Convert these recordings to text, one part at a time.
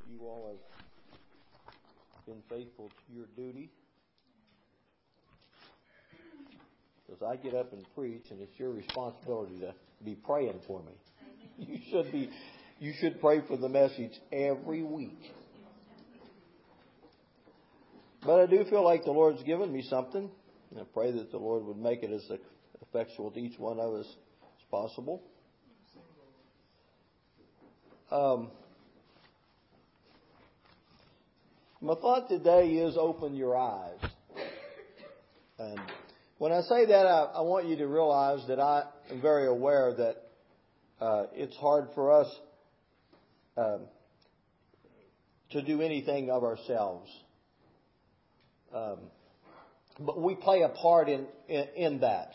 you all have been faithful to your duty. Because I get up and preach, and it's your responsibility to be praying for me. You should pray for the message every week. But I do feel like the Lord's given me something. And I pray that the Lord would make it as effectual to each one of us as possible. My thought today is open your eyes. And when I say that, I want you to realize that I am very aware that it's hard for us to do anything of ourselves. But we play a part in that.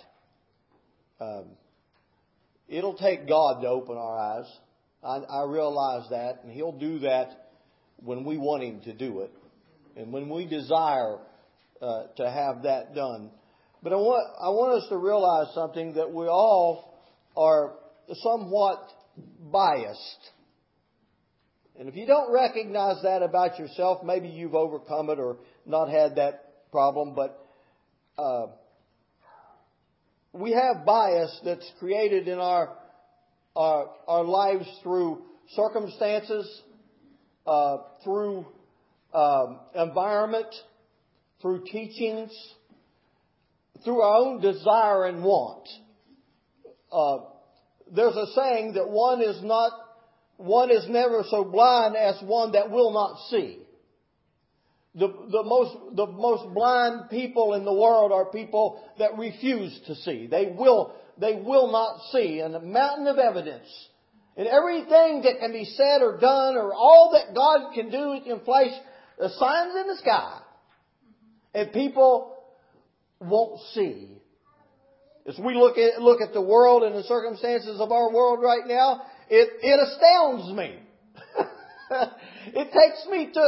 It'll take God to open our eyes. I realize that, and He'll do that when we want Him to do it, and when we desire to have that done. But I want us to realize something, that we all are somewhat biased. And if you don't recognize that about yourself, maybe you've overcome it or not had that problem, but we have bias that's created in our lives through circumstances, through environment, through teachings, through our own desire and want. There's a saying that one is never so blind as one that will not see. The most blind people in the world are people that refuse to see. They will not see. And a mountain of evidence. And everything that can be said or done, or all that God can do in place, the signs in the sky. And people won't see. As we look at the world and the circumstances of our world right now, it astounds me. It takes me to...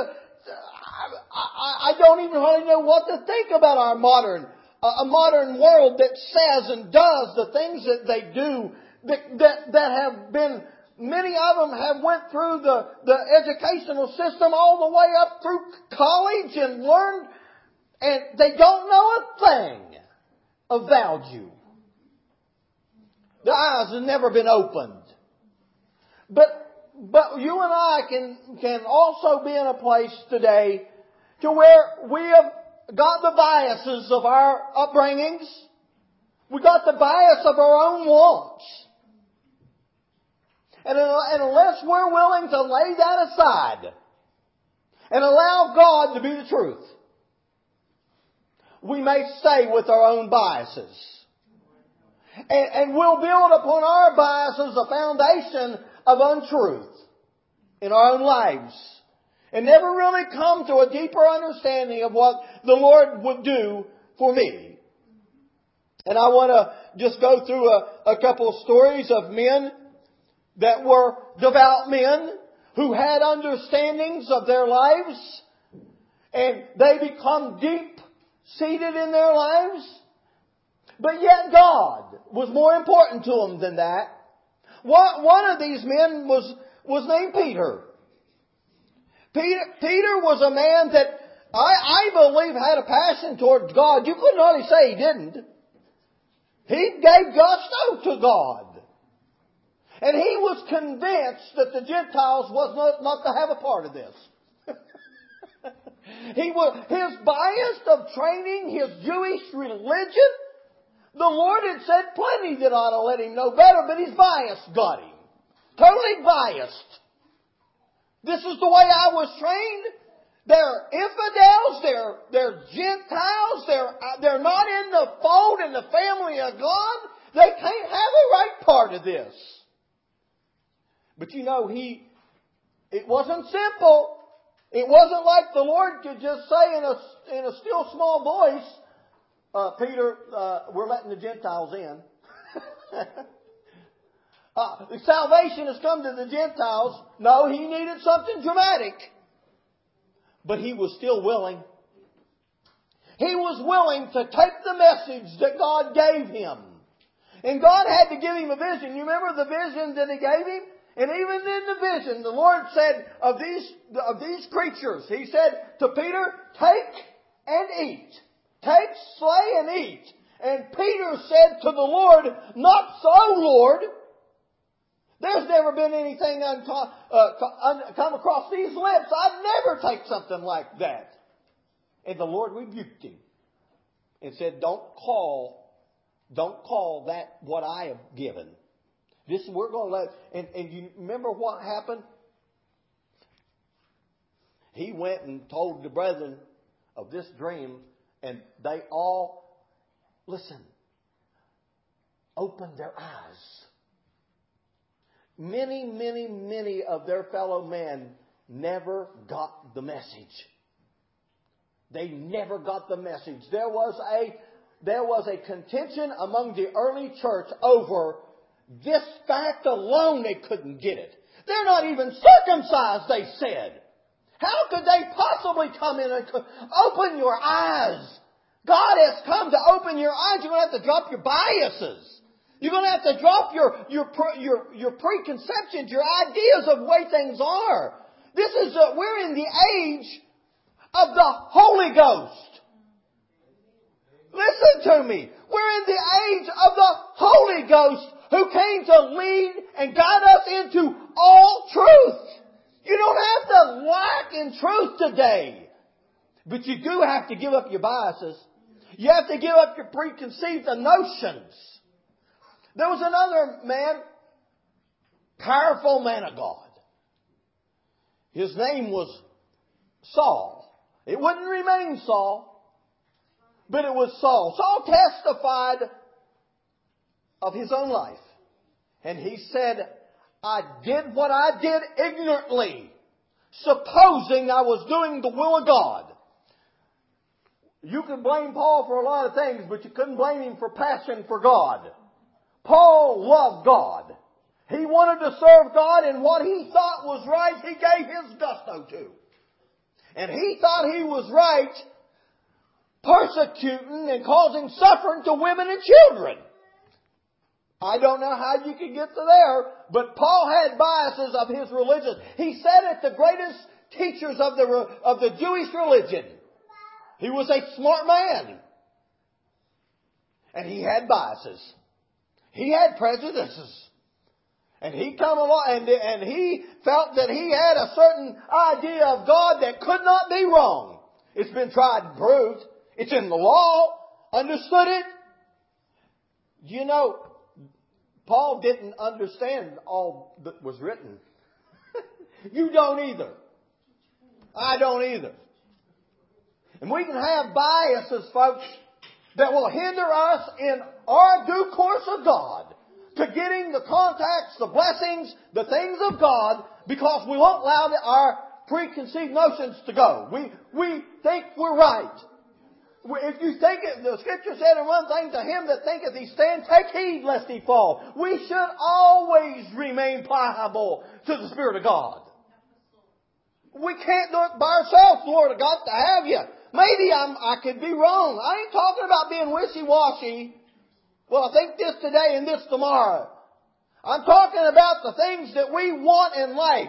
I don't even really know what to think about our modern world that says and does the things that they do, that have been, many of them have went through the educational system all the way up through college and learned, and they don't know a thing of value. Their eyes have never been opened. But you and I can also be in a place today to where we have got the biases of our upbringings. We got the bias of our own wants. And unless we're willing to lay that aside and allow God to be the truth, we may stay with our own biases. And we'll build upon our biases a foundation of untruth in our own lives, and never really come to a deeper understanding of what the Lord would do for me. And I want to just go through a couple of stories of men that were devout men who had understandings of their lives, and they become deep-seated in their lives. But yet God was more important to them than that. One of these men was named Peter. Peter was a man that I believe had a passion towards God. You couldn't hardly say he didn't. He gave gusto to God. And he was convinced that the Gentiles was not to have a part of this. His bias of training, his Jewish religion, the Lord had said plenty that ought to let him know better, but his bias got him. Totally biased. This is the way I was trained. They're infidels. They're Gentiles. They're not in the fold, in the family of God. They can't have a right part of this. But you know, it wasn't simple. It wasn't like the Lord could just say in a still small voice, Peter, we're letting the Gentiles in. Salvation has come to the Gentiles. No, he needed something dramatic. But he was still willing. He was willing to take the message that God gave him. And God had to give him a vision. You remember the vision that He gave him? And even in the vision, the Lord said of these creatures, He said to Peter, take and eat. Take, slay, and eat. And Peter said to the Lord, not so, Lord. There's never been anything come across these lips. I'd never take something like that. And the Lord rebuked him and said, don't call that what I have given. We're going to let, and you remember what happened? He went and told the brethren of this dream, and they all, listen, opened their eyes. Many of their fellow men never got the message. They never got the message. There was a contention among the early church over this fact alone. They couldn't get it. They're not even circumcised, they said. How could they possibly come in and open your eyes? God has come to open your eyes. You're going to have to drop your biases. You're going to have to drop your preconceptions, your ideas of the way things are. We're in the age of the Holy Ghost. Listen to me. We're in the age of the Holy Ghost who came to lead and guide us into all truth. You don't have to lack in truth today. But you do have to give up your biases. You have to give up your preconceived notions. There was another man, powerful man of God. His name was Saul. It wouldn't remain Saul, but it was Saul. Saul testified of his own life. And he said, I did what I did ignorantly, supposing I was doing the will of God. You can blame Paul for a lot of things, but you couldn't blame him for passion for God. Paul loved God. He wanted to serve God, and what he thought was right, he gave his gusto to. And he thought he was right persecuting and causing suffering to women and children. I don't know how you could get to there, but Paul had biases of his religion. He said it, the greatest teachers of the Jewish religion. He was a smart man. And he had biases. He had prejudices. And he come along and he felt that he had a certain idea of God that could not be wrong. It's been tried and proved. It's in the law. Understood it. You know, Paul didn't understand all that was written. You don't either. I don't either. And we can have biases, folks, that will hinder us in our due course of God to getting the contacts, the blessings, the things of God, because we won't allow our preconceived notions to go. We think we're right. If you think it, the Scripture said in one thing, to him that thinketh he stand, take heed lest he fall. We should always remain pliable to the Spirit of God. We can't do it by ourselves. The Lord of God to have you. Maybe I could be wrong. I ain't talking about being wishy-washy. Well, I think this today and this tomorrow. I'm talking about the things that we want in life.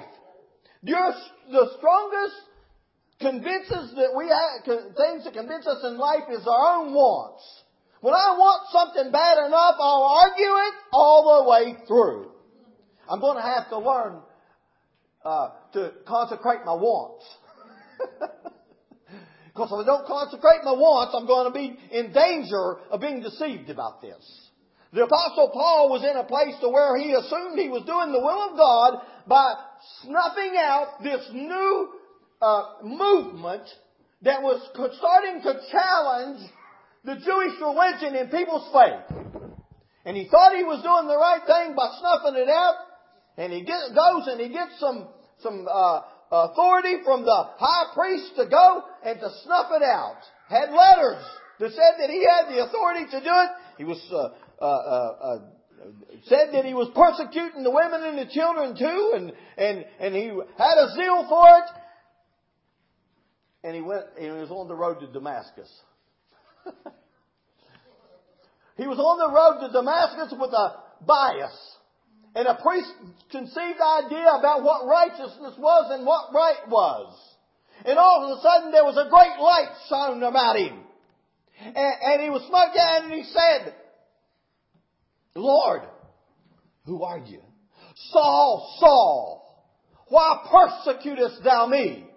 The strongest convinces that we have, things that convince us in life is our own wants. When I want something bad enough, I'll argue it all the way through. I'm going to have to learn to consecrate my wants. Because if I don't consecrate my wants, I'm going to be in danger of being deceived about this. The Apostle Paul was in a place to where he assumed he was doing the will of God by snuffing out this new movement that was starting to challenge the Jewish religion in people's faith. And he thought he was doing the right thing by snuffing it out. And he goes and he gets some authority from the high priest to go and to snuff it out. Had letters that said that he had the authority to do it. He was said that he was persecuting the women and the children too, and he had a zeal for it. And he was on the road to Damascus. He was on the road to Damascus with a bias. And a preconceived idea about what righteousness was and what right was. And all of a sudden there was a great light shone about him. And he was smote down and he said, Lord, who are you? Saul, Saul, why persecutest thou me?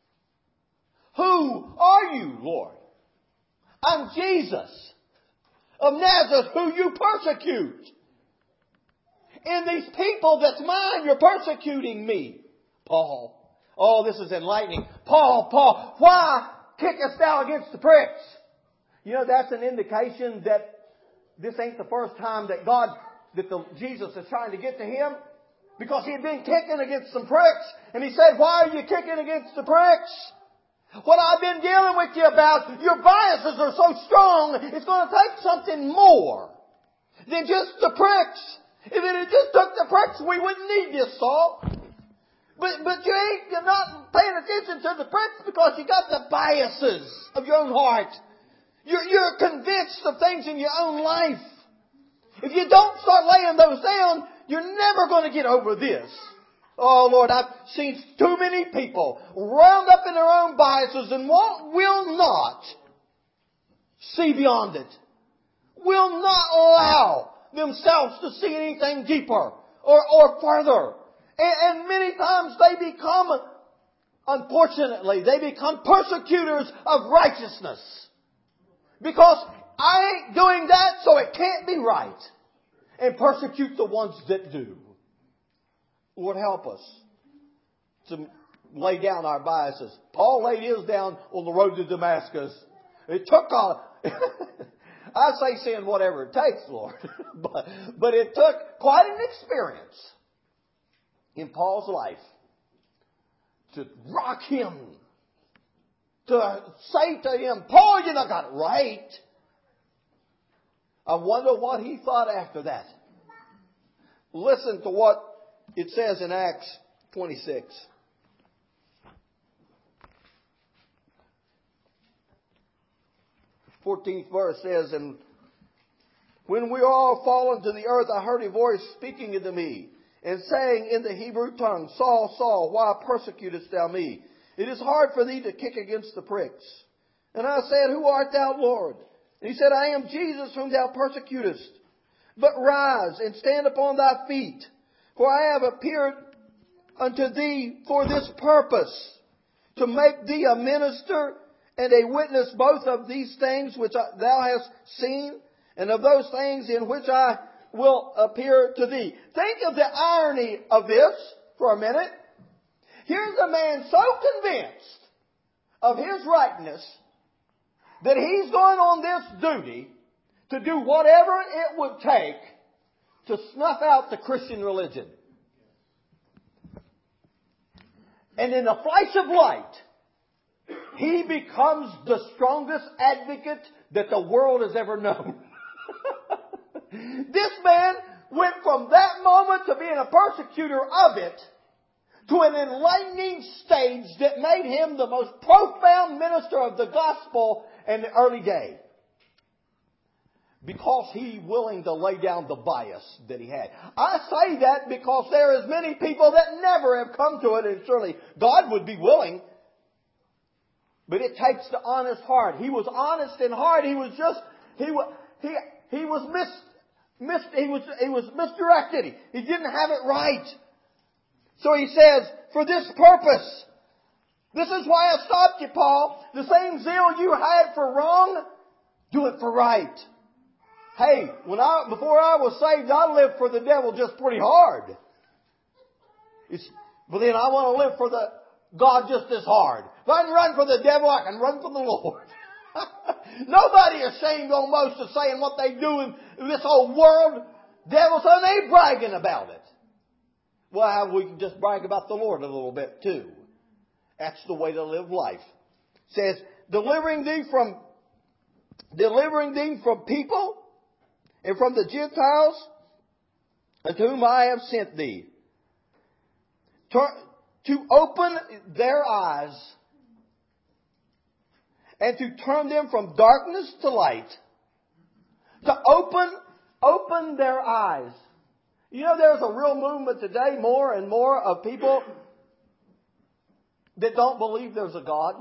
Who are you, Lord? I'm Jesus of Nazareth who you persecute. And these people that's mine, you're persecuting me. Paul. Oh, this is enlightening. Paul, why kickest thou against the pricks? You know, that's an indication that this ain't the first time that Jesus is trying to get to him. Because he had been kicking against some pricks. And he said, why are you kicking against the pricks? What I've been dealing with you about, your biases are so strong, it's going to take something more than just the pricks. If it had just took the pricks, we wouldn't need this, Saul. But you're not paying attention to the pricks because you got the biases of your own heart. You're convinced of things in your own life. If you don't start laying those down, you're never going to get over this. Oh Lord, I've seen too many people wound up in their own biases and will not see beyond it. Will not allow themselves to see anything deeper or further. And many times unfortunately, they become persecutors of righteousness. Because I ain't doing that, so it can't be right. And persecute the ones that do. Lord, help us to lay down our biases. Paul laid his down on the road to Damascus. It took I say send whatever it takes, Lord. but it took quite an experience in Paul's life to rock him. To say to him, Paul, you not got it right. I wonder what he thought after that. Listen to what it says in Acts 26. The 14th verse says, and when we are all fallen to the earth, I heard a voice speaking unto me, and saying in the Hebrew tongue, Saul, Saul, why persecutest thou me? It is hard for thee to kick against the pricks. And I said, who art thou, Lord? And he said, I am Jesus whom thou persecutest. But rise and stand upon thy feet. For I have appeared unto thee for this purpose, to make thee a minister and a witness both of these things which thou hast seen, and of those things in which I will appear to thee. Think of the irony of this for a minute. Here's a man so convinced of his rightness that he's going on this duty to do whatever it would take to snuff out the Christian religion. And in a flash of light, he becomes the strongest advocate that the world has ever known. This man went from that moment to being a persecutor of it to an enlightening stage that made him the most profound minister of the gospel in the early day. Because he willing to lay down the bias that he had. I say that because there is many people that never have come to it, and surely God would be willing. But it takes the honest heart. He was honest in heart. He was misdirected. He didn't have it right. So he says, for this purpose, this is why I stopped you, Paul. The same zeal you had for wrong, do it for right. Hey, before I was saved, I lived for the devil just pretty hard. But then I want to live for the God just as hard. If I can run for the devil, I can run for the Lord. Nobody is ashamed almost of saying what they do in this whole world. Devils, and they bragging about it. Well, we can just brag about the Lord a little bit too. That's the way to live life. It says, delivering thee from people and from the Gentiles unto whom I have sent thee, to open their eyes and to turn them from darkness to light. To open their eyes. You know, there's a real movement today, more and more, of people that don't believe there's a God.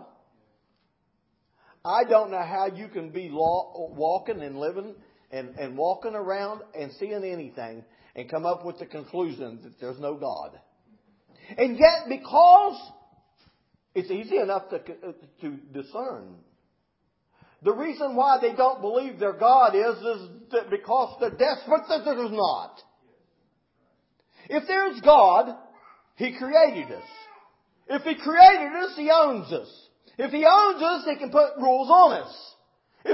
I don't know how you can be walking and living and walking around and seeing anything and come up with the conclusion that there's no God. And yet, because it's easy enough to discern, the reason why they don't believe their God is that because they're desperate that there's not. If there's God, He created us. If He created us, He owns us. If He owns us, He can put rules on us. If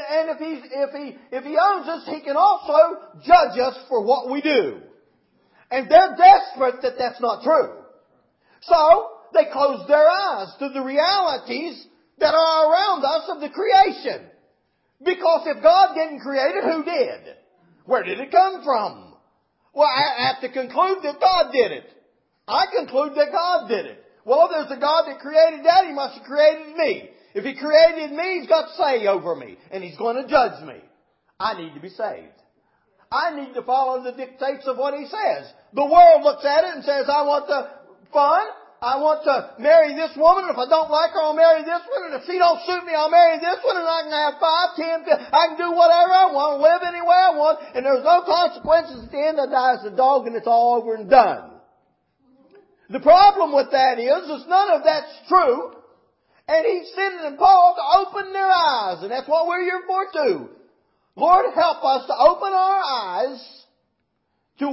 He owns us, He can also judge us for what we do. And they're desperate that that's not true. So, they close their eyes to the realities that are around us of the creation. Because if God didn't create it, who did? Where did it come from? Well, I have to conclude that God did it. I conclude that God did it. Well, there's a God that created that. He must have created me. If He created me, He's got say over me. And He's going to judge me. I need to be saved. I need to follow the dictates of what He says. The world looks at it and says, I want the fun. I want to marry this woman. If I don't like her, I'll marry this one. And if she don't suit me, I'll marry this one. And I can have 5, 10, I can do whatever I want, live anywhere I want. And there's no consequences. At the end, I die as a dog and it's all over and done. The problem with that is none of that's true. And He's sending Paul to open their eyes. And that's what we're here for too. Lord, help us to open our eyes to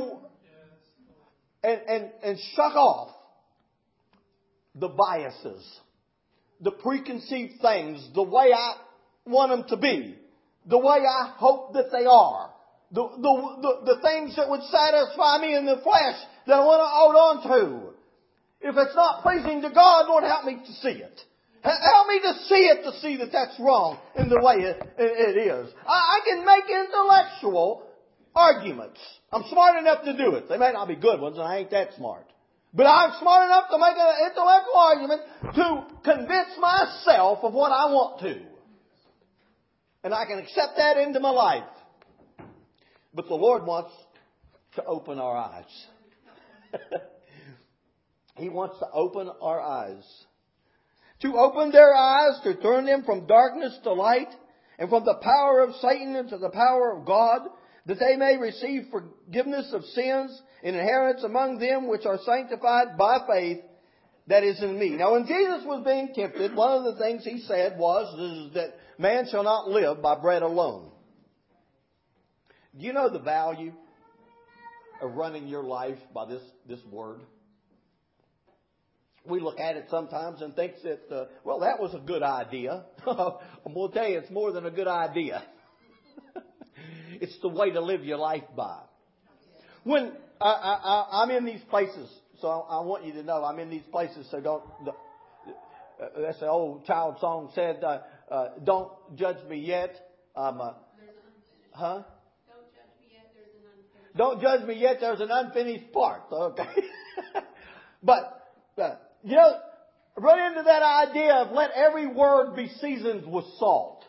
and shut off the biases, the preconceived things, the way I want them to be, the way I hope that they are, the things that would satisfy me in the flesh that I want to hold on to. If it's not pleasing to God, Lord, help me to see it. Help me to see it, to see that that's wrong in the way it is. I can make intellectual arguments. I'm smart enough to do it. They may not be good ones, and I ain't that smart. But I'm smart enough to make an intellectual argument to convince myself of what I want to. And I can accept that into my life. But the Lord wants to open our eyes. He wants to open our eyes. To open their eyes, to turn them from darkness to light, and from the power of Satan into the power of God, that they may receive forgiveness of sins and inheritance among them which are sanctified by faith that is in me. Now, when Jesus was being tempted, one of the things He said was that man shall not live by bread alone. Do you know the value of running your life by this word? We look at it sometimes and think that, well, that was a good idea. I'm going to tell you, it's more than a good idea. It's the way to live your life by. When I'm in these places, so I want you to know I'm in these places, so don't that's the old child song said, don't judge me yet. Huh? Don't judge me yet, there's an unfinished part. Okay. But, you know, run into that idea of let every word be seasoned with salt.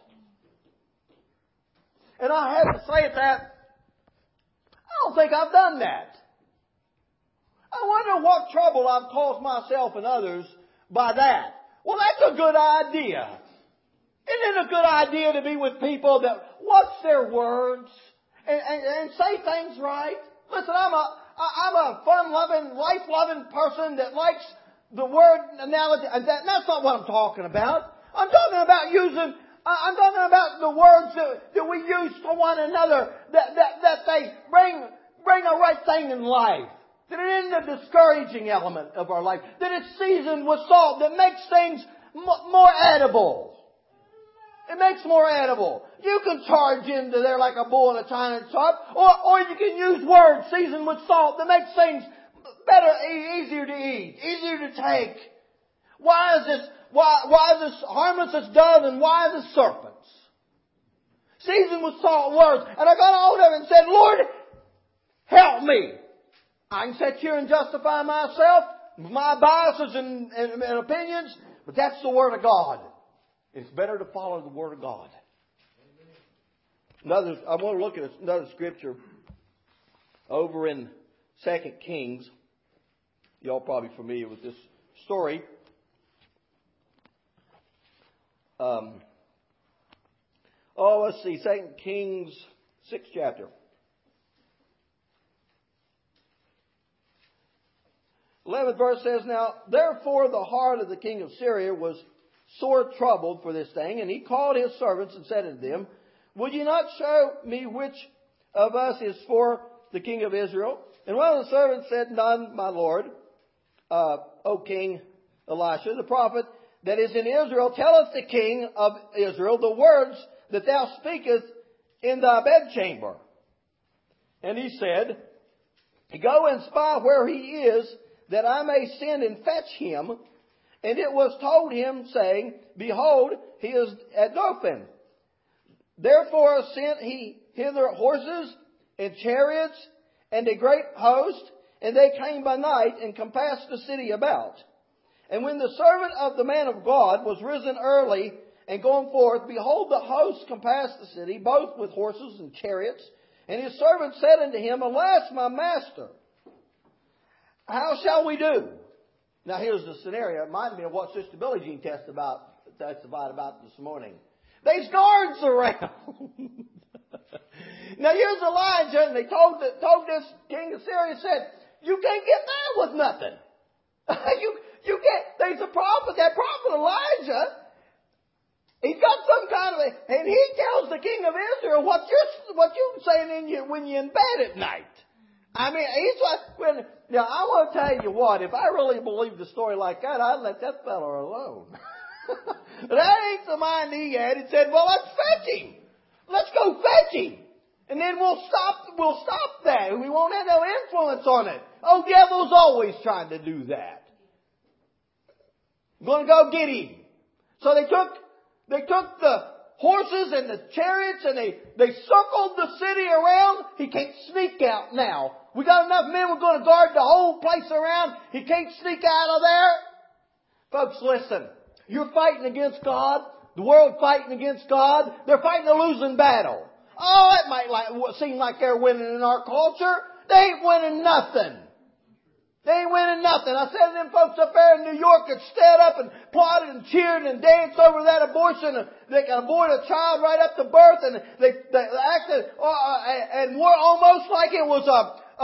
And I have to say that I don't think I've done that. I wonder what trouble I've caused myself and others by that. Well, that's a good idea. Isn't it a good idea to be with people that watch their words and say things right? Listen, I'm a fun-loving, life-loving person that likes the word analogy. That's not what I'm talking about. I'm talking about the words that we use for one another, that they bring a right thing in life. That it isn't a discouraging element of our life. That it's seasoned with salt, that makes things more edible. It makes more edible. You can charge into there like a bull in a china shop, or you can use words seasoned with salt that makes things better, easier to eat, easier to take. Why is this harmless as dove and wise as serpents? Seasoned with salt words. And I got a hold of it and said, Lord, help me. I can sit here and justify myself, my biases and opinions, but that's the Word of God. It's better to follow the Word of God. I want to look at another scripture over in 2 Kings. Y'all probably familiar with this story. Let's see. 2 Kings, 6th chapter. 11th verse says, Now, therefore the heart of the king of Syria was sore troubled for this thing, and he called his servants and said unto them, Will ye not show me which of us is for the king of Israel? And one of the servants said, None, my lord, O King Elisha, the prophet that is in Israel, telleth the king of Israel the words that thou speakest in thy bedchamber. And he said, Go and spy where he is, that I may send and fetch him. And it was told him, saying, Behold, he is at Dothan. Therefore sent he hither horses and chariots and a great host, and they came by night and compassed the city about. And when the servant of the man of God was risen early and going forth, behold, the host compassed the city, both with horses and chariots. And his servant said unto him, Alas, my master, how shall we do? Now here's the scenario. It reminded me of what Sister Billie Jean testified about this morning. There's guards around. Now here's Elijah, and they told this king of Syria, said, You can't get by with nothing. You can't. There's a prophet. That prophet Elijah, he's got some kind of and he tells the king of Israel what you're saying when you're in bed at night. I mean, he's like, now I want to tell you what, if I really believed a story like that, I'd let that fella alone. That ain't the mind he had. He said, well, let's fetch him. Let's go fetch him. And then we'll stop that. We won't have no influence on it. Oh, devil's always trying to do that. I'm going to go get him. So they took the horses and the chariots and they circled the city around. He can't sneak out now. We got enough men. We're going to guard the whole place around. He can't sneak out of there. Folks, listen. You're fighting against God. The world fighting against God. They're fighting a losing battle. Oh, it might seem like they're winning in our culture. They ain't winning nothing. They ain't winning nothing. I said to them folks up there in New York that stood up and plotted and cheered and danced over that abortion. They can abort a child right up to birth, and they acted and were almost like it was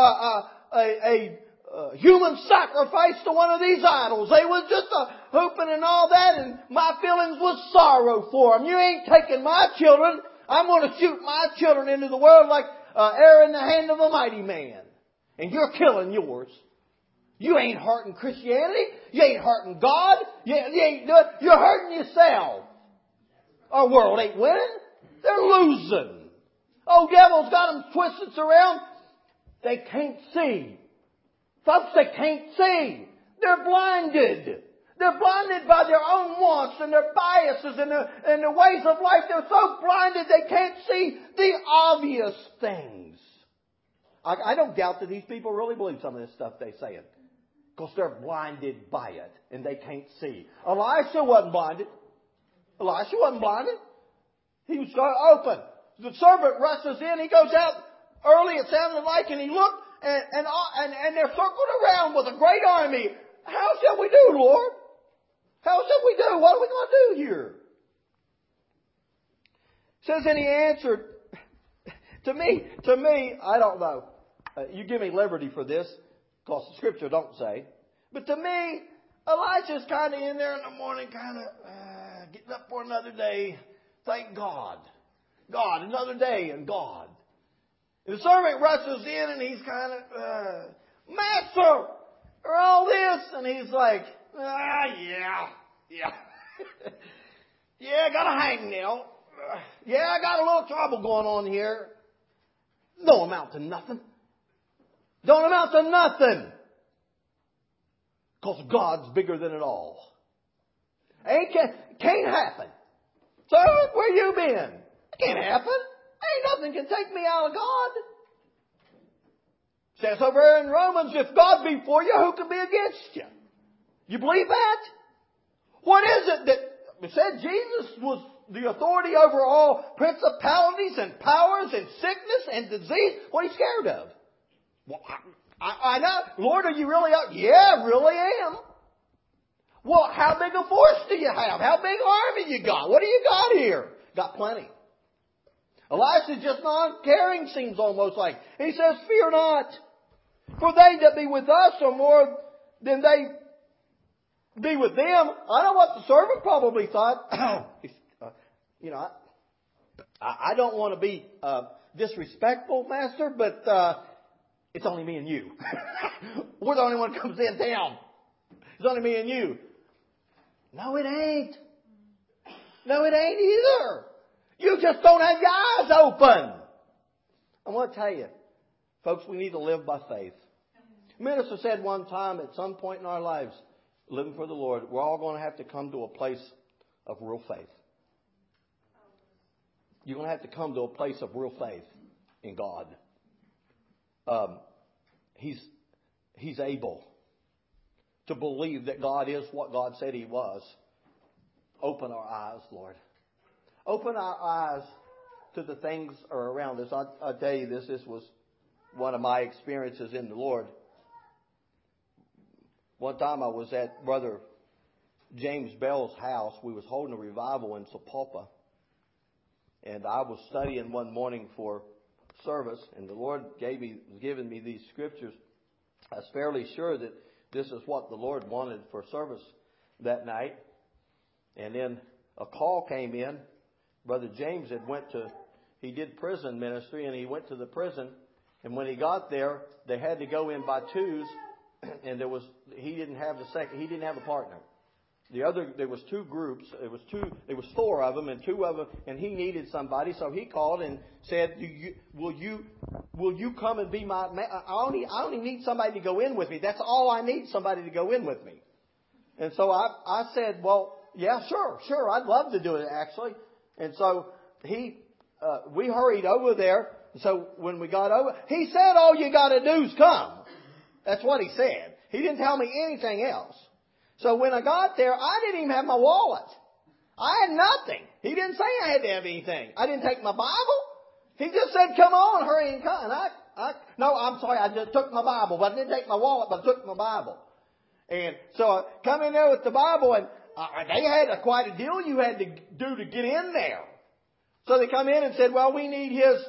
a human sacrifice to one of these idols. They was just hooping and all that, and my feelings was sorrow for them. You ain't taking my children. I'm going to shoot my children into the world like air in the hand of a mighty man. And you're killing yours. You ain't hurting Christianity. You ain't hurting God. You're hurting yourself. Our world ain't winning. They're losing. Oh, devil's got them twisted around. They can't see. Folks, they can't see. They're blinded. They're blinded by their own wants and their biases and their ways of life. They're so blinded they can't see the obvious things. I don't doubt that these people really believe some of this stuff they're saying. Because they're blinded by it and they can't see. Elisha wasn't blinded. Elisha wasn't blinded. He was open. The servant rushes in. He goes out early, it sounded like, and he looked and they're circled around with a great army. How shall we do, Lord? How shall we do? What are we going to do here? It says, and he answered, to me, I don't know. You give me liberty for this, because the scripture don't say. But to me, Elijah's kind of in there in the morning, kind of getting up for another day. Thank God. God, another day in God. And the servant rushes in and he's kind of, Master, or all this. And he's like, yeah. Yeah, I got a hangnail. Yeah, I got a little trouble going on here. Don't amount to nothing. Don't amount to nothing. Because God's bigger than it all. Can't happen. Sir, where you been? It can't happen. Ain't nothing can take me out of God. It says over in Romans, if God be for you, who can be against you? You believe that? What is it that it said Jesus was the authority over all principalities and powers and sickness and disease? What are you scared of? Well, I know. Lord, are you really out? Yeah, I really am. Well, how big a force do you have? How big army you got? What do you got here? Got plenty. Elisha's just non-caring, seems almost like. He says, fear not, for they that be with us are more than they be with them. I know what the servant probably thought. I don't want to be disrespectful, Master, but it's only me and you. We're the only one that comes in town. It's only me and you. No, it ain't. No, it ain't either. You just don't have your eyes open. I want to tell you, folks, we need to live by faith. The minister said one time, at some point in our lives, living for the Lord, we're all going to have to come to a place of real faith. You're going to have to come to a place of real faith in God. He's able to believe that God is what God said He was. Open our eyes, Lord. Open our eyes to the things that are around us. I'll tell you this was one of my experiences in the Lord. One time I was at Brother James Bell's house. We was holding a revival in Sapulpa. And I was studying one morning for service, and the Lord was giving me these scriptures. I was fairly sure that this is what the Lord wanted for service that night. And then a call came in. Brother James he did prison ministry, and he went to the prison. And when he got there, they had to go in by twos, and he didn't have a partner. There was two groups. There was four of them, and two of them, and he needed somebody, so he called and said, "Will you come and be my man? I only need somebody to go in with me. That's all I need, somebody to go in with me." And so I said, "Well, yeah, sure, I'd love to do it actually." And so we hurried over there. So when we got over, he said, "All you got to do is come." That's what he said. He didn't tell me anything else. So when I got there, I didn't even have my wallet. I had nothing. He didn't say I had to have anything. I didn't take my Bible. He just said, "Come on, hurry and come." And no, I'm sorry, I just took my Bible, but I didn't take my wallet, but I took my Bible. And so I come in there with the Bible, and they had quite a deal you had to do to get in there. So they come in and said, "Well, we need his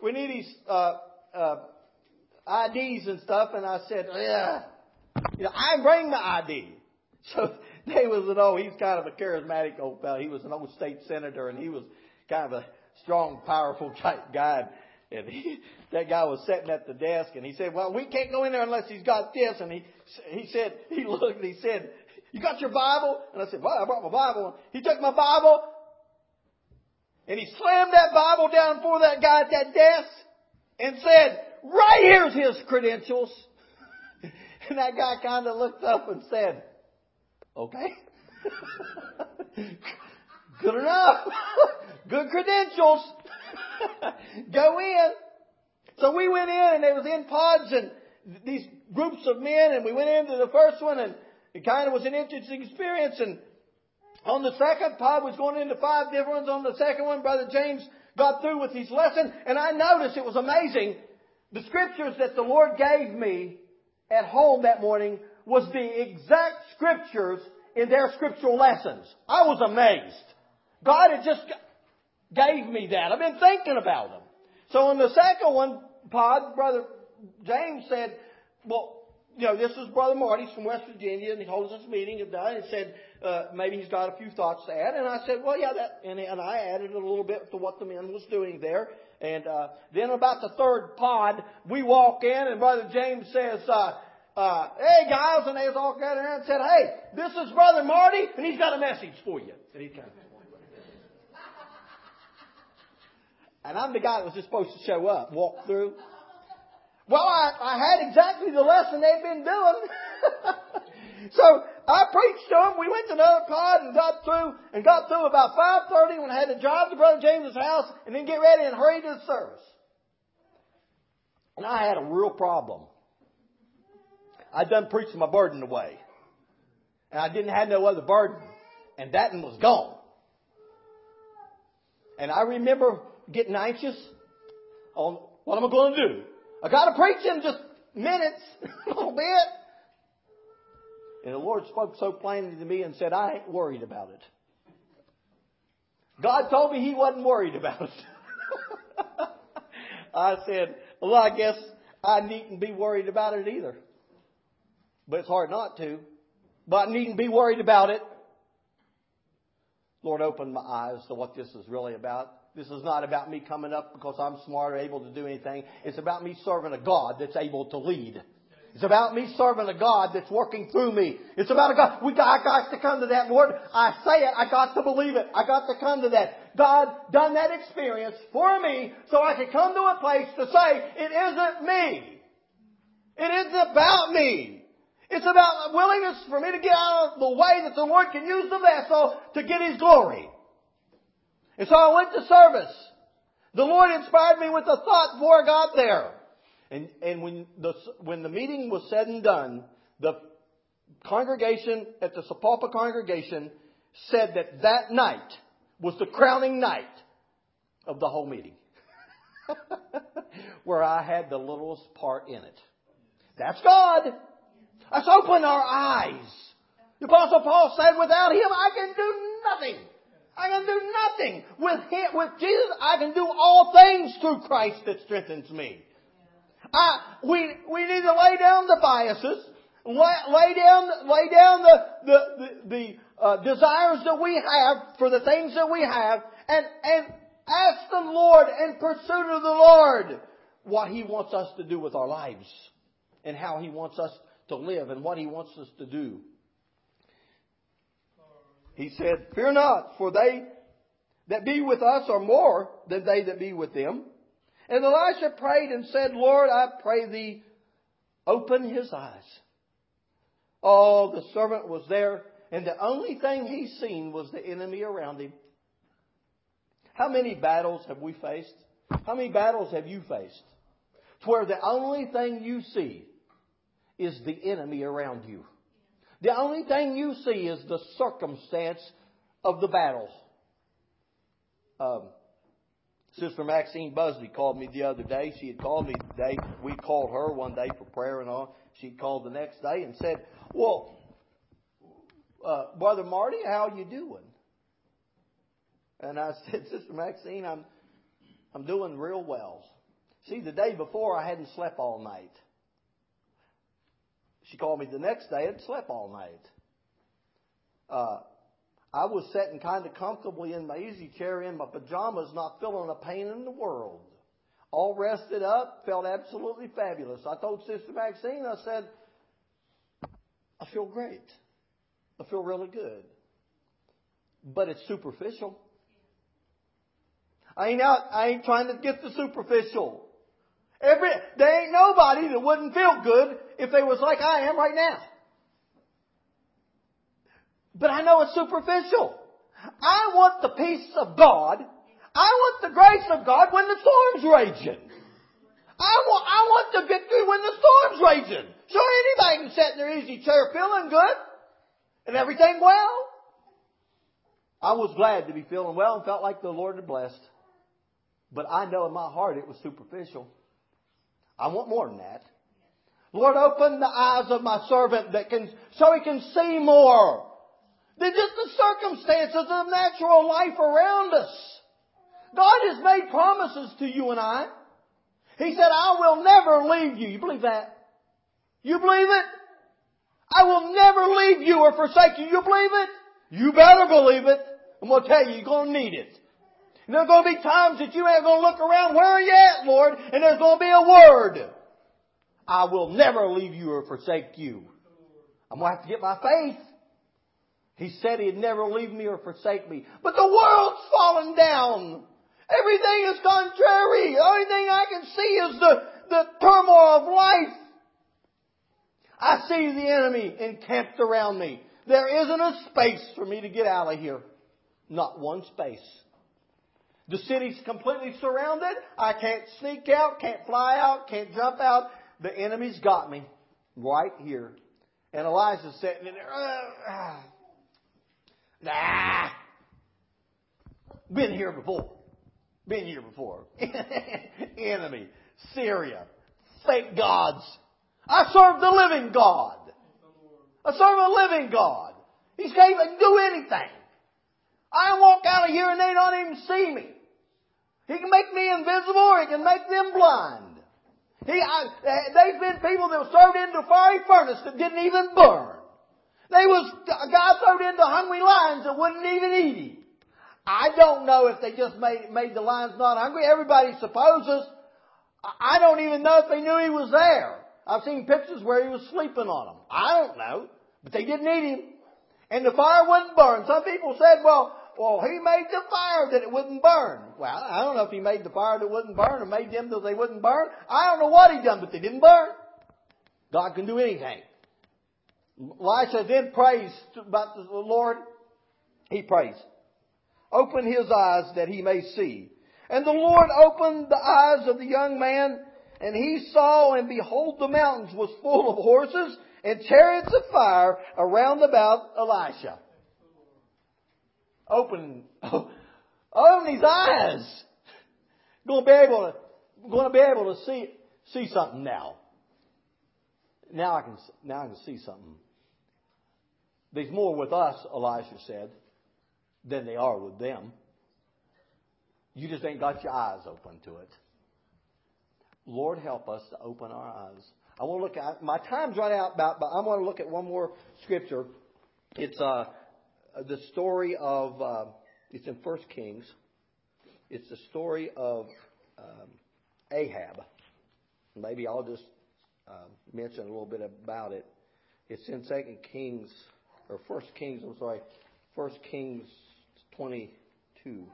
IDs and stuff." And I said, "I bring my ID." So they he's kind of a charismatic old fellow. He was an old state senator, and he was kind of a strong, powerful type guy. And that guy was sitting at the desk, and he said, "Well, we can't go in there unless he's got this." And he looked and he said, "You got your Bible?" And I said, "Well, I brought my Bible." He took my Bible, and he slammed that Bible down before that guy at that desk and said, "Right here's his credentials." And that guy kind of looked up and said, "Okay." Good enough. Good credentials. Go in. So we went in, and it was in pods and these groups of men, and we went into the first one, and it kind of was an interesting experience. And on the second pod, was going into 5 different ones. On the second one, Brother James got through with his lesson, and I noticed it was amazing. The scriptures that the Lord gave me at home that morning was the exact scriptures in their scriptural lessons. I was amazed. God had just gave me that. I've been thinking about them. So in the second one, pod, Brother James said, "Well, this is Brother Marty from West Virginia, and he holds this meeting and said maybe he's got a few thoughts to add." And I said, "Well, yeah, and I added a little bit to what the men was doing there." And then about the third pod, we walk in, and Brother James says, "Hey guys," and they was all gathered around and said, "Hey, this is Brother Marty, and he's got a message for you." And he kind of, and I'm the guy that was just supposed to show up, walk through. Well, I had exactly the lesson they'd been doing. So I preached to them. We went to another pod and got through about 5:30 when I had to drive to Brother James's house and then get ready and hurry to the service. And I had a real problem. I'd done preaching my burden away. And I didn't have no other burden. And that one was gone. And I remember getting anxious on what am I going to do. I got to preach and just minutes, a little bit. And the Lord spoke so plainly to me and said, I ain't worried about it. God told me He wasn't worried about it. I said, well, I guess I needn't be worried about it either. But it's hard not to. But I needn't be worried about it. Lord, open my eyes to what this is really about. This is not about me coming up because I'm smart or able to do anything. It's about me serving a God that's able to lead. It's about me serving a God that's working through me. It's about a God. I got to come to that, Lord. I say it. I got to believe it. I got to come to that. God done that experience for me so I can come to a place to say, it isn't me. It isn't about me. It's about willingness for me to get out of the way that the Lord can use the vessel to get His glory. And so I went to service. The Lord inspired me with a thought before I got there. And when the meeting was said and done, the congregation at the Sapulpa congregation said that night was the crowning night of the whole meeting. Where I had the littlest part in it. That's God. Let's open our eyes. The Apostle Paul said, without Him I can do nothing. I can do nothing. With Jesus I can do all things through Christ that strengthens me. We need to lay down the biases, lay down the desires that we have for the things that we have, and ask the Lord and pursue of the Lord what He wants us to do with our lives and how He wants us to live and what He wants us to do. He said, fear not, for they that be with us are more than they that be with them. And Elisha prayed and said, Lord, I pray Thee, open his eyes. Oh, the servant was there, and the only thing he seen was the enemy around him. How many battles have we faced? How many battles have you faced? To where the only thing you see is the enemy around you. The only thing you see is the circumstance of the battle. Sister Maxine Busby called me the other day. She had called me the day. We called her one day for prayer and all. She called the next day and said, well, Brother Marty, how you doing? And I said, Sister Maxine, I'm doing real well. See, the day before I hadn't slept all night. She called me the next day and slept all night. I was sitting kind of comfortably in my easy chair in my pajamas, not feeling a pain in the world. All rested up, felt absolutely fabulous. I told Sister Maxine, I said, I feel great. I feel really good. But it's superficial. I ain't trying to get the superficial. There ain't nobody that wouldn't feel good if they was like I am right now. But I know it's superficial. I want the peace of God. I want the grace of God when the storm's raging. I want the victory when the storm's raging. Sure, anybody can sit in their easy chair feeling good and everything well. I was glad to be feeling well and felt like the Lord had blessed. But I know in my heart it was superficial. I want more than that. Lord, open the eyes of my servant so he can see more than just the circumstances of natural life around us. God has made promises to you and I. He said, I will never leave you. You believe that? You believe it? I will never leave you or forsake you. You believe it? You better believe it. I'm going to tell you, you're going to need it. And there's going to be times that you ain't going to look around, where are you at, Lord? And there's going to be a word. I will never leave you or forsake you. I'm going to have to get my faith. He said He'd never leave me or forsake me. But the world's fallen down. Everything is contrary. The only thing I can see is the turmoil of life. I see the enemy encamped around me. There isn't a space for me to get out of here. Not one space. The city's completely surrounded. I can't sneak out, can't fly out, can't jump out. The enemy's got me right here. And Elijah's sitting in there. Been here before. Enemy, Syria, fake gods. I serve the living God. I serve a living God. He can't even do anything. I can walk out of here and they don't even see me. He can make me invisible or He can make them blind. There's been people that were thrown into a fiery furnace that didn't even burn. There was a guy thrown into hungry lions that wouldn't even eat him. I don't know if they just made the lions not hungry. Everybody supposes. I don't even know if they knew he was there. I've seen pictures where he was sleeping on them. I don't know. But they didn't eat him. And the fire wouldn't burn. Some people said, well, He made the fire that it wouldn't burn. Well, I don't know if He made the fire that wouldn't burn or made them that they wouldn't burn. I don't know what He done, but they didn't burn. God can do anything. Elisha then prays about the Lord. He prays. Open his eyes that he may see. And the Lord opened the eyes of the young man, and he saw, and behold, the mountains was full of horses and chariots of fire around about Elisha. Open his eyes. Going to be able to see something now. Now I can see something. There's more with us, Elisha said, than they are with them. You just ain't got your eyes open to it. Lord, help us to open our eyes. I want to look at, my time's run out, but I want to look at one more scripture. It's the story of, it's in 1 Kings. It's the story of Ahab. Maybe I'll just mention a little bit about it. It's in 2 Kings, or 1 Kings, 1 Kings 22.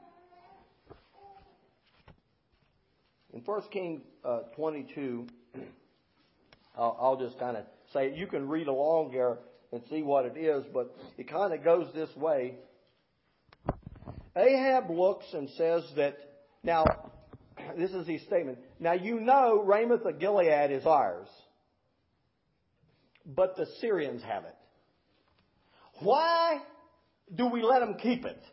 In 1 Kings 22, I'll just kind of say, you can read along here and see what it is, but it kind of goes this way. Ahab looks and says that, now, this is his statement. Now you know Ramoth of Gilead is ours, but the Syrians have it. Why do we let them keep it?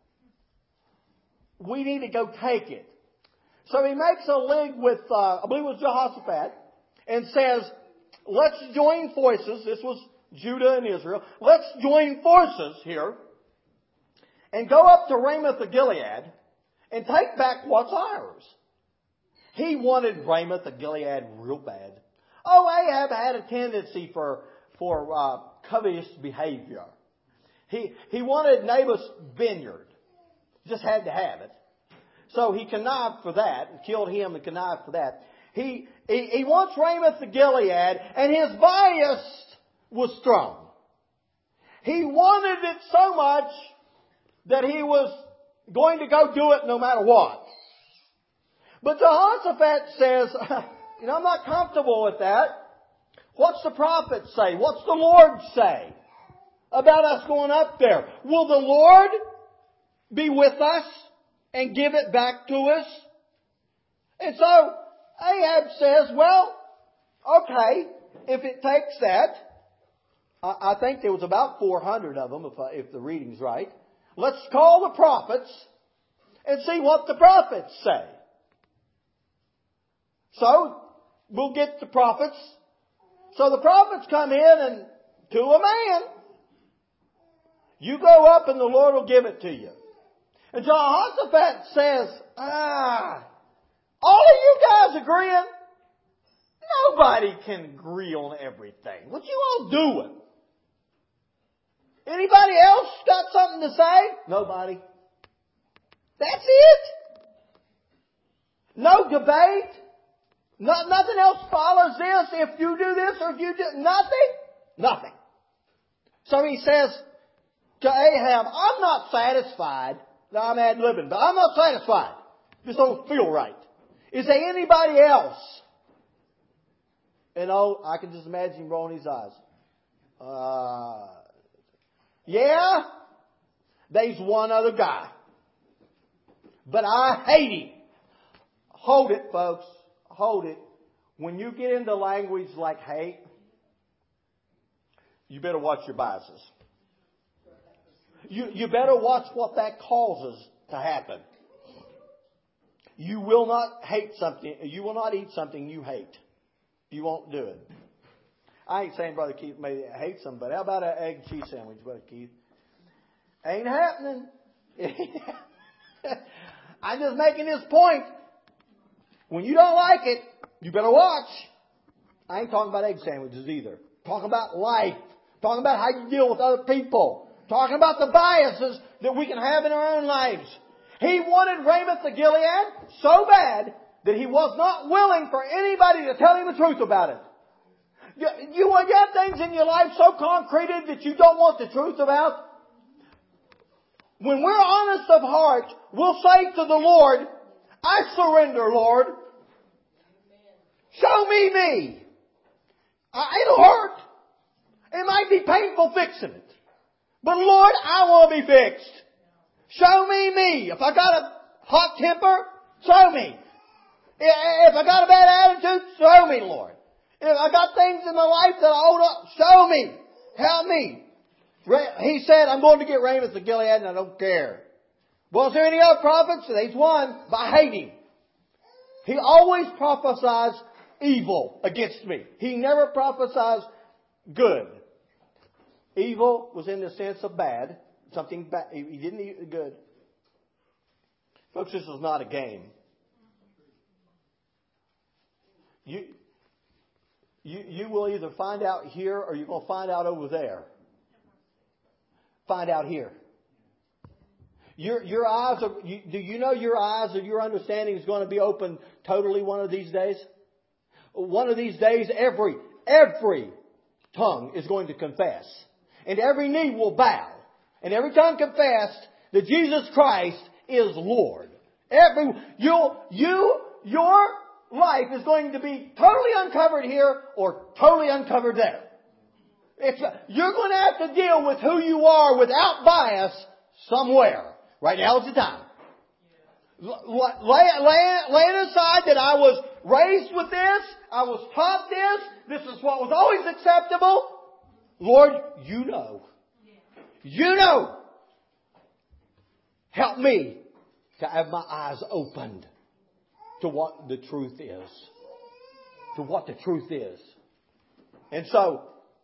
We need to go take it. So he makes a league with, I believe it was Jehoshaphat, and says, let's join forces. This was Judah and Israel. Let's join forces here and go up to Ramoth of Gilead and take back what's ours. He wanted Ramoth of Gilead real bad. Ahab had a tendency for covetous behavior. He wanted Naboth's vineyard. Just had to have it. So he connived for that, killed him and connived for that. He wants Ramoth of Gilead, and his bias was strong. He wanted it so much that he was going to go do it no matter what. But Jehoshaphat says, I'm not comfortable with that. What's the prophet say? What's the Lord say about us going up there? Will the Lord be with us and give it back to us? And so Ahab says, well, okay, if it takes that, I think there was about 400 of them, if the reading's right. Let's call the prophets and see what the prophets say. So we'll get the prophets. So the prophets come in, and to a man, you go up and the Lord will give it to you. And Jehoshaphat says, all of you guys agreeing? Nobody can agree on everything. What you all doing? Anybody else got something to say? Nobody. That's it. No debate. Nothing else follows this. If you do this or if you do nothing. So he says to Ahab, I'm not satisfied. Now I'm ad-libbing, but I'm not satisfied. This don't feel right. Is there anybody else? And I can just imagine him rolling his eyes. Yeah, there's one other guy. But I hate him. Hold it, folks. Hold it. When you get into language like hate, you better watch your biases. You better watch what that causes to happen. You will not hate something. You will not eat something you hate. You won't do it. I ain't saying Brother Keith may hate some, but how about an egg and cheese sandwich, Brother Keith? Ain't happening. I'm just making this point. When you don't like it, you better watch. I ain't talking about egg sandwiches either. I'm talking about life. I'm talking about how you deal with other people. I'm talking about the biases that we can have in our own lives. He wanted Ramoth the Gilead so bad that he was not willing for anybody to tell him the truth about it. You have things in your life so concreted that you don't want the truth about? When we're honest of heart, we'll say to the Lord, I surrender, Lord. Show me me. It'll hurt. It might be painful fixing it. But Lord, I want to be fixed. Show me me. If I got a hot temper, show me. If I got a bad attitude, show me, Lord. If I got things in my life that I hold up, show me. Help me. He said, I'm going to get Ramoth the Gilead and I don't care. Was there any other prophets? There's one, but I hate him. He always prophesies evil against me. He never prophesies good. Evil was in the sense of bad. Something bad. He didn't eat good. Folks, this is not a game. You will either find out here or you're going to find out over there. Find out here. Your eyes are, do you know your eyes or your understanding is going to be open totally one of these days? One of these days, every tongue is going to confess. And every knee will bow. And every tongue confess that Jesus Christ is Lord. Your life is going to be totally uncovered here or totally uncovered there. You're going to have to deal with who you are without bias somewhere. Right now is the time. Laying aside that I was raised with this, I was taught this is what was always acceptable. Lord, you know. You know. Help me to have my eyes opened to what the truth is. To what the truth is. And so,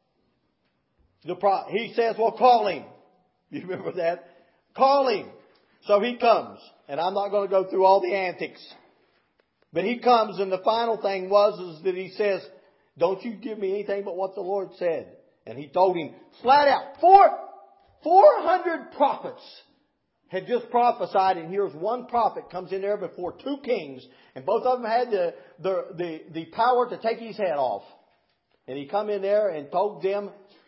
he says, well, call him. You remember that? Call him. So he comes. And I'm not going to go through all the antics. But he comes and the final thing is that he says, don't you give me anything but what the Lord said. And he told him flat out, 400 prophets had just prophesied, and here's one prophet comes in there before two kings, and both of them had the power to take his head off. And he come in there and told them,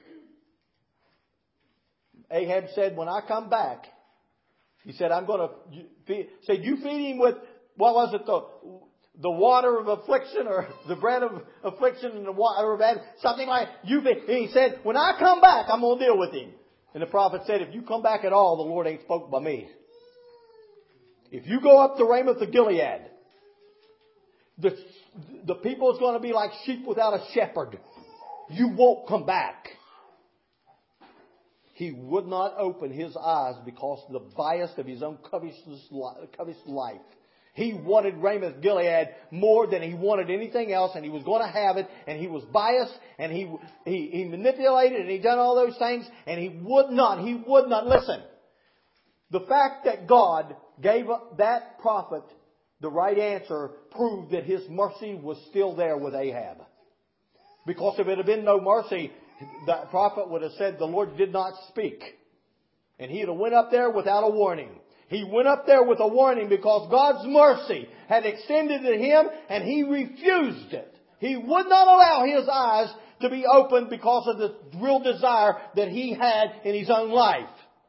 Ahab said, when I come back, he said, I'm going to feed, said, you feed him with, what was it, the water of affliction or the bread of affliction and the water of bad, something like you. He said, when I come back, I'm going to deal with him. And the prophet said, if you come back at all, the Lord ain't spoke by me. If you go up to Ramoth the Gilead, the people is going to be like sheep without a shepherd. You won't come back. He would not open his eyes because of the bias of his own covetous life. He wanted Ramoth Gilead more than he wanted anything else, and he was going to have it, and he was biased, and he manipulated, and he done all those things, and he would not. Listen, the fact that God gave that prophet the right answer proved that his mercy was still there with Ahab. Because if it had been no mercy, that prophet would have said the Lord did not speak. And he'd have went up there without a warning. He went up there with a warning because God's mercy had extended to him and he refused it. He would not allow his eyes to be opened because of the real desire that he had in his own life.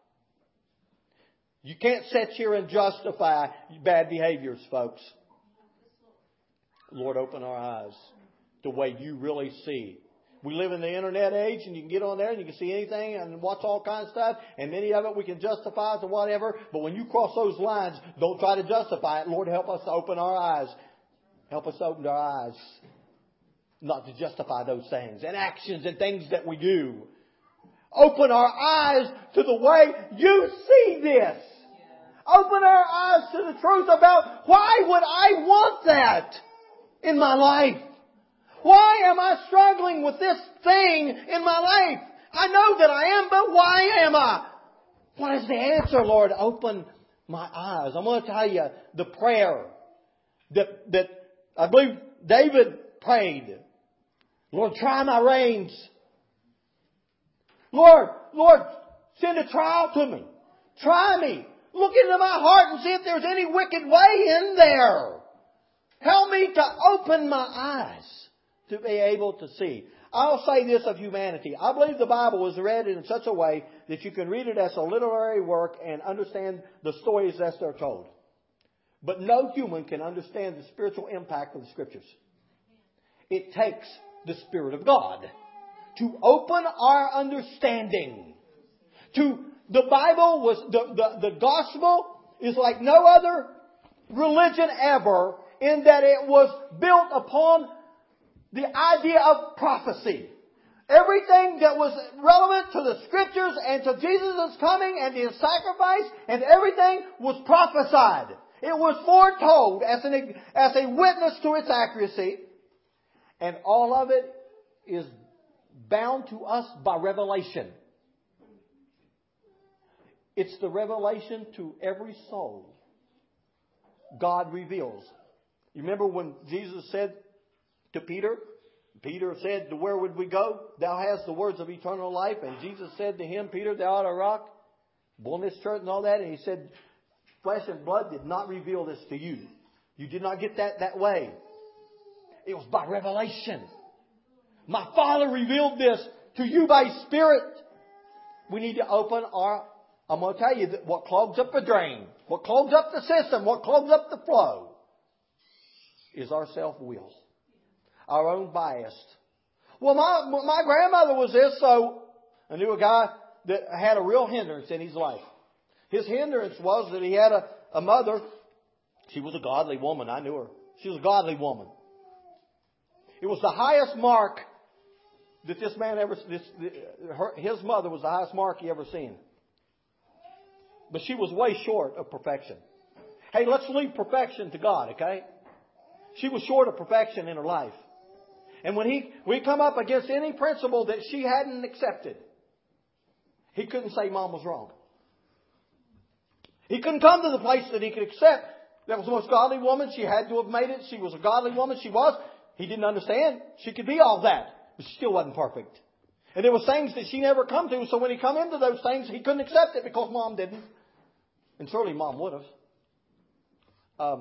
You can't sit here and justify bad behaviors, folks. Lord, open our eyes the way you really see. We live in the internet age and you can get on there and you can see anything and watch all kinds of stuff. And many of it we can justify to whatever. But when you cross those lines, don't try to justify it. Lord, help us to open our eyes. Help us to open our eyes. Not to justify those things and actions and things that we do. Open our eyes to the way you see this. Open our eyes to the truth about why would I want that in my life? Why am I struggling with this thing in my life? I know that I am, but why am I? What is the answer, Lord? Open my eyes. I'm going to tell you the prayer that I believe David prayed. Lord, try my reins. Lord, send a trial to me. Try me. Look into my heart and see if there's any wicked way in there. Help me to open my eyes to be able to see. I'll say this of humanity. I believe the Bible was read in such a way that you can read it as a literary work and understand the stories as they're told. But no human can understand the spiritual impact of the Scriptures. It takes the Spirit of God to open our understanding. The Bible was the gospel is like no other religion ever, in that it was built upon the idea of prophecy. Everything that was relevant to the Scriptures and to Jesus' coming and His sacrifice and everything was prophesied. It was foretold as a witness to its accuracy. And all of it is bound to us by revelation. It's the revelation to every soul God reveals. You remember when Jesus said to Peter said, "Where would we go? Thou hast the words of eternal life." And Jesus said to him, "Peter, thou art a rock." Born this church and all that. And He said, "Flesh and blood did not reveal this to you. You did not get that way. It was by revelation. My Father revealed this to you by His Spirit." We need to open I'm going to tell you that what clogs up the drain, what clogs up the system, what clogs up the flow is our self-will, our own bias. Well, my grandmother was this, so I knew a guy that had a real hindrance in his life. His hindrance was that he had a mother. She was a godly woman. I knew her. She was a godly woman. It was the highest mark that this man his mother was the highest mark he ever seen. But she was way short of perfection. Hey, let's leave perfection to God, okay? She was short of perfection in her life. And when we come up against any principle that she hadn't accepted, he couldn't say Mom was wrong. He couldn't come to the place that he could accept that was the most godly woman. She had to have made it. She was a godly woman. She was. He didn't understand. She could be all that, but she still wasn't perfect. And there were things that she never come to. So when he come into those things, he couldn't accept it because Mom didn't. And surely Mom would have.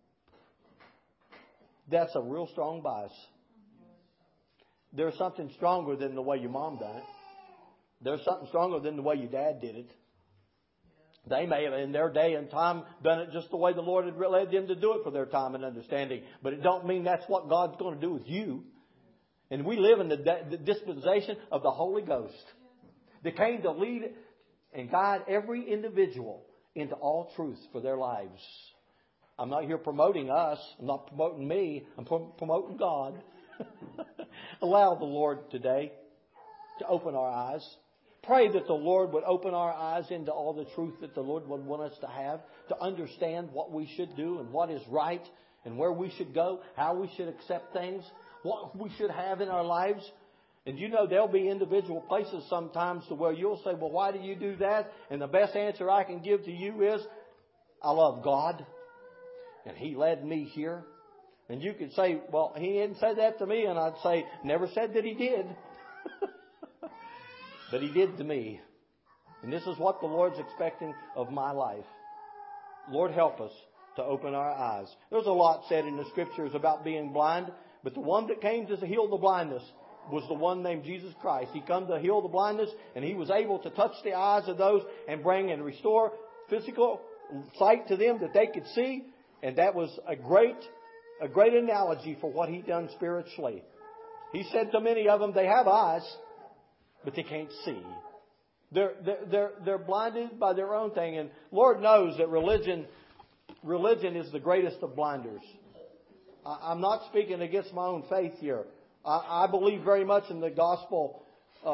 That's a real strong bias. There's something stronger than the way your mom done it. There's something stronger than the way your dad did it. They may have, in their day and time, done it just the way the Lord had led them to do it for their time and understanding. But it don't mean that's what God's going to do with you. And we live in the dispensation of the Holy Ghost that came to lead and guide every individual into all truth for their lives. I'm not here promoting us. I'm not promoting me. I'm promoting God. Allow the Lord today to open our eyes. Pray that the Lord would open our eyes into all the truth that the Lord would want us to have, to understand what we should do and what is right and where we should go, how we should accept things, what we should have in our lives. And you know, there'll be individual places sometimes to where you'll say, well, why do you do that? And the best answer I can give to you is, I love God. And He led me here. And you could say, well, He didn't say that to me. And I'd say, never said that He did. But He did to me. And this is what the Lord's expecting of my life. Lord, help us to open our eyes. There's a lot said in the Scriptures about being blind. But the one that came to heal the blindness was the one named Jesus Christ. He came to heal the blindness, and He was able to touch the eyes of those and bring and restore physical sight to them that they could see. And that was a great analogy for what He done spiritually. He said to many of them, they have eyes, but they can't see. They're blinded by their own thing. And Lord knows that religion is the greatest of blinders. I'm not speaking against my own faith here. I believe very much in the gospel.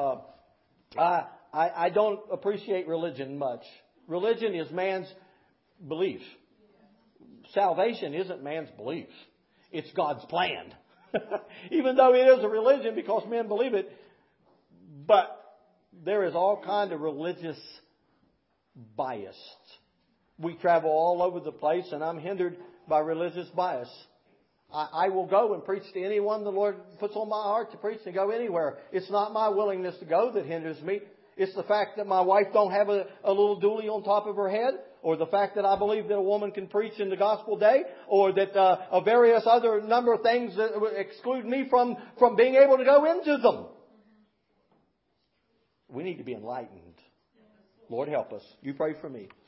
I don't appreciate religion much. Religion is man's belief. Salvation isn't man's belief. It's God's plan. Even though it is a religion because men believe it. But there is all kind of religious bias. We travel all over the place and I'm hindered by religious bias. I will go and preach to anyone the Lord puts on my heart to preach and go anywhere. It's not my willingness to go that hinders me. It's the fact that my wife don't have a little dually on top of her head, or the fact that I believe that a woman can preach in the gospel day, or that a various other number of things that exclude me from being able to go into them. We need to be enlightened. Lord help us. You pray for me.